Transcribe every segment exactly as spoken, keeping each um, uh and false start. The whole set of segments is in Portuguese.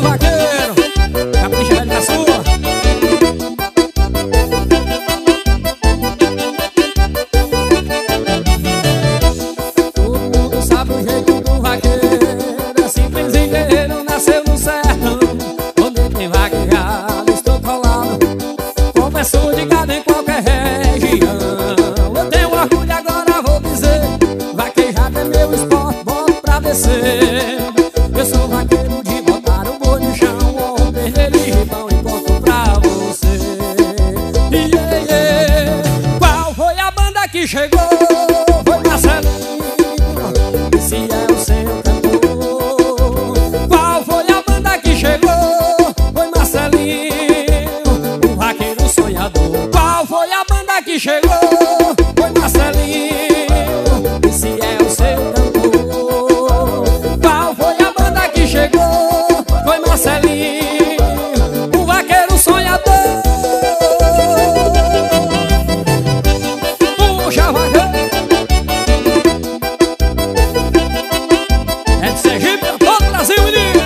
vaqueiro, capricha na sua. Todo mundo sabe o jeito do vaqueiro, é simples e guerreiro, nasceu no sertão. Onde tem vaquejado, estou colado, confesso de gado em qualquer região. Eu tenho orgulho, agora vou dizer, vaquejado é meu esporte, boto pra descer. Eu sou vaqueiro de botar o boi no chão, o terreiro e ribão e conto pra você. Yeah, yeah. Qual foi a banda que chegou? Foi Marcelinho, esse é o seu cantor. Qual foi a banda que chegou? Foi Marcelinho, o vaqueiro sonhador. Qual foi a banda que chegou? Foi Marcelinho, esse é o seu cantor. Qual foi a banda que chegou? Foi Marcelinho, o vaqueiro sonhador. Puxa, vaqueiro, é de Sergipe pra todo o Brasil, menino.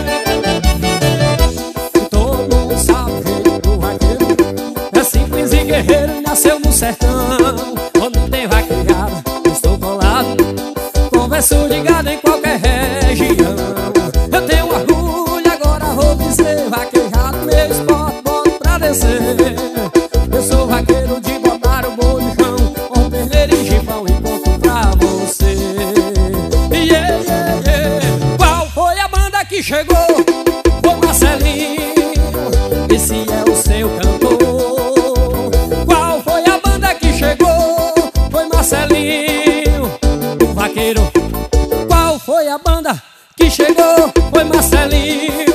Todo mundo sabe o jeito do vaqueiro, é simples e guerreiro, nasceu no sertão. Onde tem vaquejada, estou colado, converso de gado em qualquer região. Eu tenho orgulho, agora vou dizer, vaquejado meu esporte, boto pra descer. Eu sou vaqueiro de botar o boi no chão, com terneiro e gibão e conto pra você. Yeah, yeah, yeah. Qual foi a banda que chegou? Foi Marcelinho, esse é o seu cantor. Qual foi a banda que chegou? Foi Marcelinho, o vaqueiro. Qual foi a banda que chegou? Foi Marcelinho,